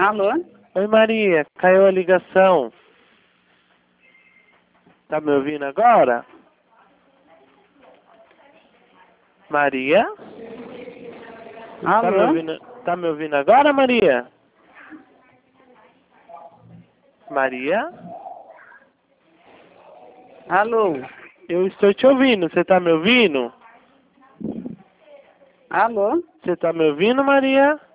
Alô? Oi, Maria, caiu a ligação. Tá me ouvindo agora? Maria? Alô? Tá me ouvindo agora, Maria? Maria? Alô? Eu estou te ouvindo, você tá me ouvindo? Alô? Você tá me ouvindo, Maria?